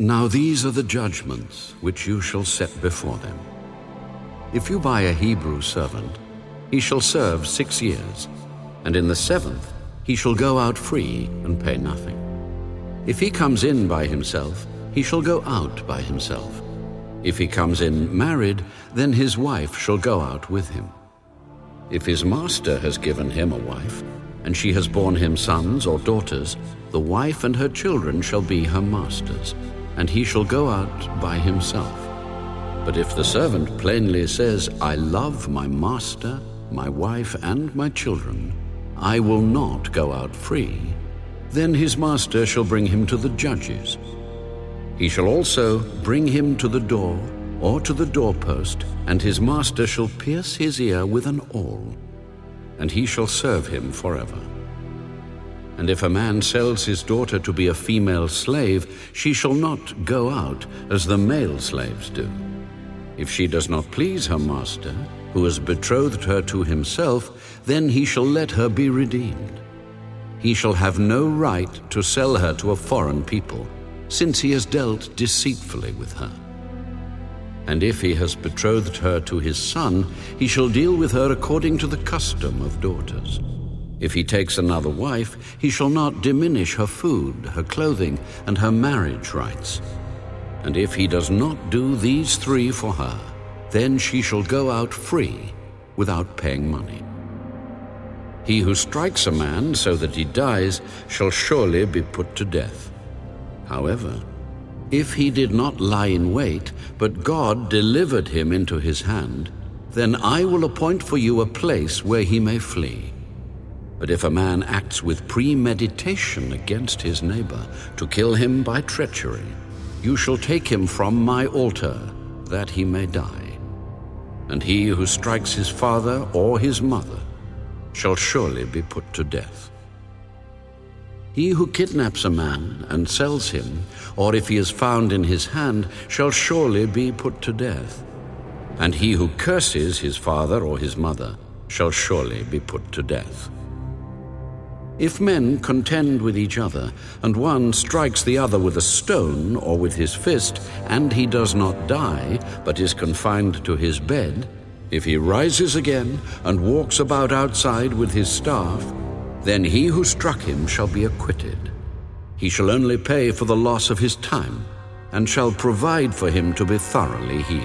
Now these are the judgments which you shall set before them. If you buy a Hebrew servant, he shall serve 6 years, and in the 7th he shall go out free and pay nothing. If he comes in by himself, he shall go out by himself. If he comes in married, then his wife shall go out with him. If his master has given him a wife, and she has borne him sons or daughters, the wife and her children shall be her master's, and he shall go out by himself. But if the servant plainly says, I love my master, my wife, and my children, I will not go out free, then his master shall bring him to the judges. He shall also bring him to the door or to the doorpost, and his master shall pierce his ear with an awl, and he shall serve him forever. And if a man sells his daughter to be a female slave, she shall not go out as the male slaves do. If she does not please her master, who has betrothed her to himself, then he shall let her be redeemed. He shall have no right to sell her to a foreign people, since he has dealt deceitfully with her. And if he has betrothed her to his son, he shall deal with her according to the custom of daughters. If he takes another wife, he shall not diminish her food, her clothing, and her marriage rights. And if he does not do these 3 for her, then she shall go out free without paying money. He who strikes a man so that he dies shall surely be put to death. However, if he did not lie in wait, but God delivered him into his hand, then I will appoint for you a place where he may flee. But if a man acts with premeditation against his neighbor to kill him by treachery, you shall take him from my altar, that he may die. And he who strikes his father or his mother shall surely be put to death. He who kidnaps a man and sells him, or if he is found in his hand, shall surely be put to death. And he who curses his father or his mother shall surely be put to death. If men contend with each other, and one strikes the other with a stone or with his fist, and he does not die, but is confined to his bed, if he rises again and walks about outside with his staff, then he who struck him shall be acquitted. He shall only pay for the loss of his time, and shall provide for him to be thoroughly healed.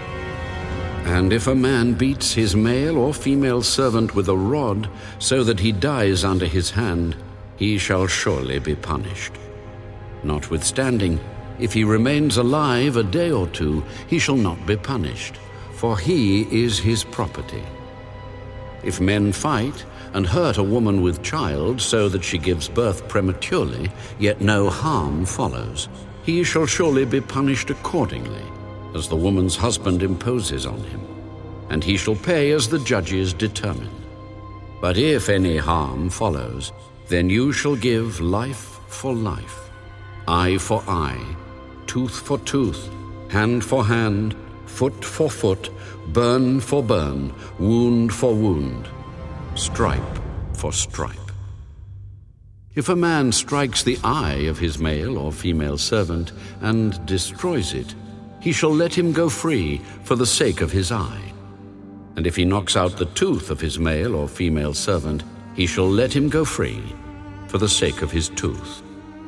And if a man beats his male or female servant with a rod, so that he dies under his hand, he shall surely be punished. Notwithstanding, if he remains alive a day or 2, he shall not be punished, for he is his property. If men fight and hurt a woman with child so that she gives birth prematurely, yet no harm follows, he shall surely be punished accordingly, as the woman's husband imposes on him, and he shall pay as the judges determine. But if any harm follows, then you shall give life for life, eye for eye, tooth for tooth, hand for hand, foot for foot, burn for burn, wound for wound, stripe for stripe. If a man strikes the eye of his male or female servant and destroys it, he shall let him go free for the sake of his eye. And if he knocks out the tooth of his male or female servant, he shall let him go free for the sake of his tooth.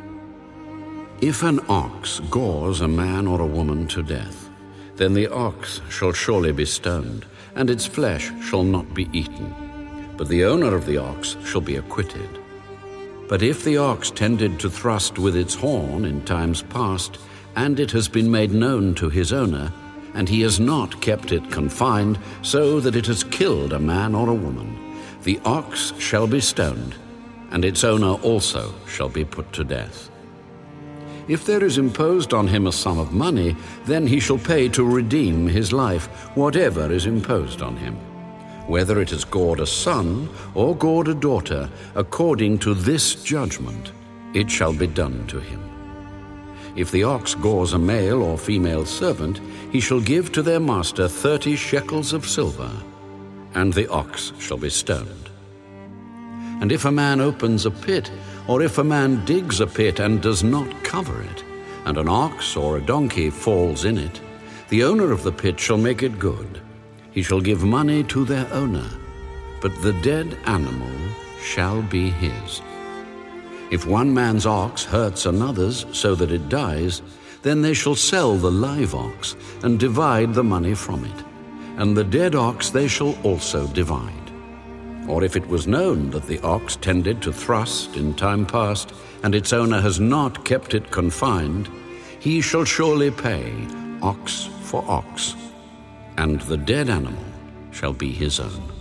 If an ox gores a man or a woman to death, then the ox shall surely be stoned, and its flesh shall not be eaten, but the owner of the ox shall be acquitted. But if the ox tended to thrust with its horn in times past, and it has been made known to his owner, and he has not kept it confined, so that it has killed a man or a woman, the ox shall be stoned, and its owner also shall be put to death. If there is imposed on him a sum of money, then he shall pay to redeem his life, whatever is imposed on him, whether it has gored a son or gored a daughter, according to this judgment, it shall be done to him. If the ox gores a male or female servant, he shall give to their master 30 shekels of silver, and the ox shall be stoned. And if a man opens a pit, or if a man digs a pit and does not cover it, and an ox or a donkey falls in it, the owner of the pit shall make it good. He shall give money to their owner, but the dead animal shall be his. If one man's ox hurts another's so that it dies, then they shall sell the live ox and divide the money from it, and the dead ox they shall also divide. Or if it was known that the ox tended to thrust in time past, and its owner has not kept it confined, he shall surely pay ox for ox, and the dead animal shall be his own.